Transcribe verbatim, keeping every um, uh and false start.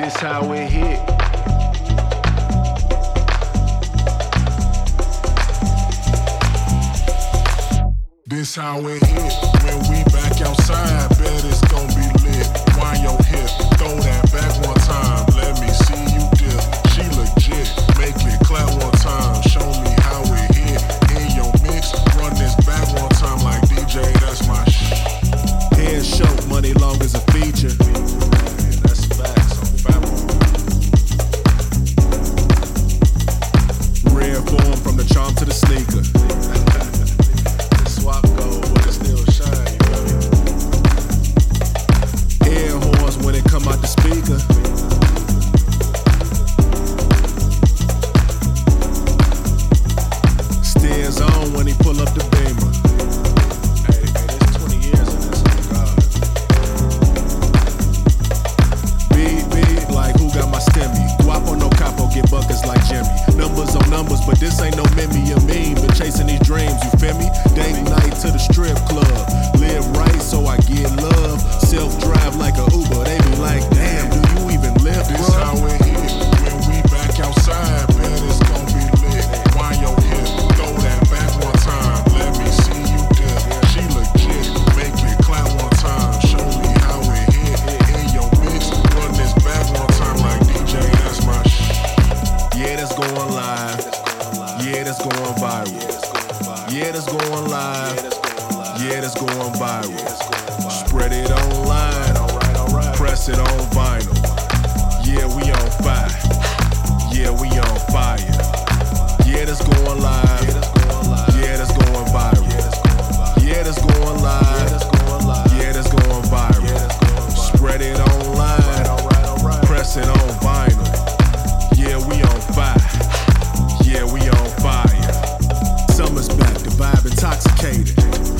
This how it hit. This how it hit. When we back outside, bet it's gon' be lit. Wind your hip, throw that back one time. Let me see you dip. She legit, make it clap one time. Show me how it hit. In your mix, run this back one time like D J, that's my shit. Head show, money long as a feature. Man, that's facts on Fabo. Rare form from the charm to the sneaker. Swap gold, but it still shine, you feel me? Air horns when it come out the speaker. Steers on when he pull up the beamer. Hey, hey, there's twenty years in this, oh God. Beat, beat, like who got my stemmy? Guapo, no capo, get buckets like Jimmy. Numbers on numbers, but this ain't no meme or meme. Been chasing these dreams, you feel me? Date night to the strip club. Live right so I get love. Self-drive like a Uber. They be like, damn, do you even live, This bro? how it hit. When we back outside, bet it's gon' be lit. Wind your hip, throw that back one time. Let me see you dip. She legit, make it clap one time. Show me how it hit. In your mix, run this back one time like D J, that's my shit. Yeah, that's going live. Yeah, that's going viral. Yeah, that's going live. Yeah, that's going viral. Spread it online. Press it on vinyl. Yeah, we on fire. Yeah, we on fire. Yeah, that's going live. Yeah, that's going viral. Yeah, that's going live. Yeah, that's going viral. Spread it online. Press it on vinyl. Yeah, we on fire. Yeah, we on fire. Summer's back, the vibe intoxicated.